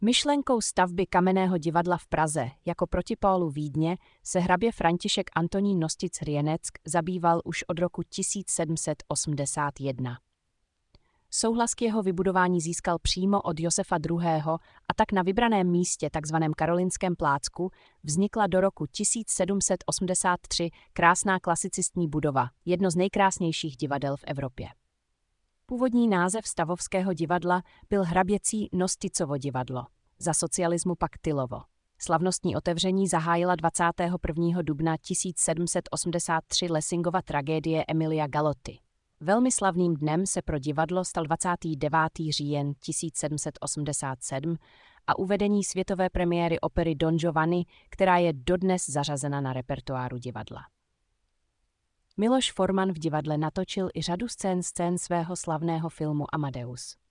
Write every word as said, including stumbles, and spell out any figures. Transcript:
Myšlenkou stavby kamenného divadla v Praze jako protipólu Vídně se hrabě František Antonín Nostic-Hrieneck zabýval už od roku tisíc sedm set osmdesát jedna. Souhlas k jeho vybudování získal přímo od Josefa druhého. a tak na vybraném místě, takzvaném Karolinském plácku, vznikla do roku tisíc sedm set osmdesát tři krásná klasicistní budova, jedno z nejkrásnějších divadel v Evropě. Původní název stavovského divadla byl hraběcí Nosticovo divadlo, za socialismu pak Tylovo. Slavnostní otevření zahájila dvacátého prvního dubna tisíc sedm set osmdesát tři Lessingova tragédie Emilia Galotti. Velmi slavným dnem se pro divadlo stal dvacátého devátého října tisíc sedm set osmdesát sedm a uvedení světové premiéry opery Don Giovanni, která je dodnes zařazena na repertoáru divadla. Miloš Forman v divadle natočil i řadu scén scén svého slavného filmu Amadeus.